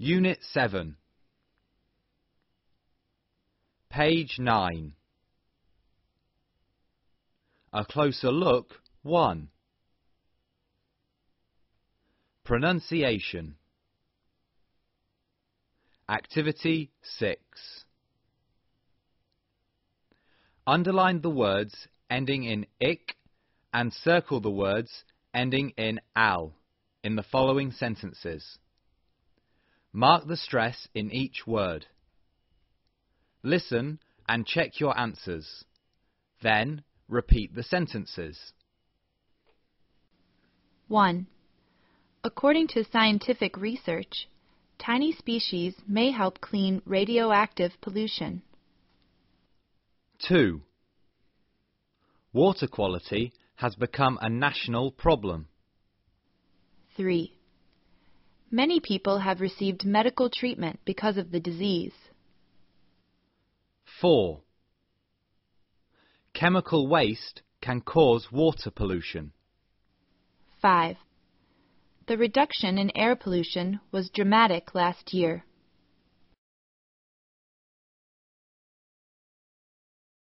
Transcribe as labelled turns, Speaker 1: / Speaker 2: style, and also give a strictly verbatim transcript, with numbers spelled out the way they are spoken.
Speaker 1: Unit seven. Page nine. A closer look one. Pronunciation. Activity six. Underline the words ending in ik and circle the words ending in al in the following sentences. Mark the stress in each word. Listen and check your answers. Then repeat the sentences.
Speaker 2: one. According to scientific research, tiny species may help clean radioactive pollution.
Speaker 1: two. Water quality has become a national problem.
Speaker 2: three. Many people have received medical treatment because of the disease.
Speaker 1: four. Chemical waste can cause water pollution.
Speaker 2: five. The reduction in air pollution was dramatic last year.